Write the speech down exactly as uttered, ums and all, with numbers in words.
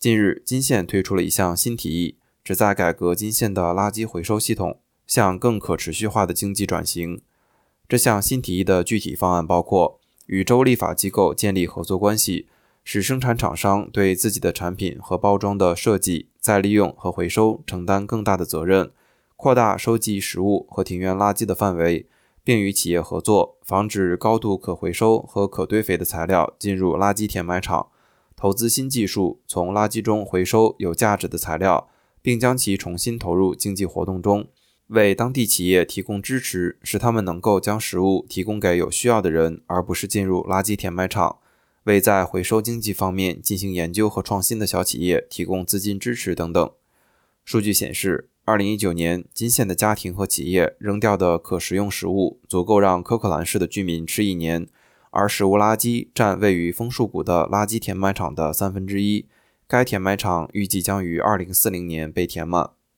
近日，金县推出了一项新提议，旨在改革金县的垃圾回收系统，向更可持续化的经济转型。这项新提议的具体方案包括与州立法机构建立合作关系，使生产厂商对自己的产品和包装的设计、再利用和回收承担更大的责任，扩大收集食物和庭园垃圾的范围，并与企业合作，防止高度可回收和可堆肥的材料进入垃圾填埋场，投资新技术，从垃圾中回收有价值的材料，并将其重新投入经济活动中，为当地企业提供支持，使他们能够将食物提供给有需要的人，而不是进入垃圾填埋场，为在回收经济方面进行研究和创新的小企业提供资金支持等等。数据显示，二零一九年，金县的家庭和企业扔掉的可食用食物足够让科克兰市的居民吃一年，而食物垃圾占位于枫树谷的垃圾填埋场的三分之一。该填埋场预计将于二零四零年被填满。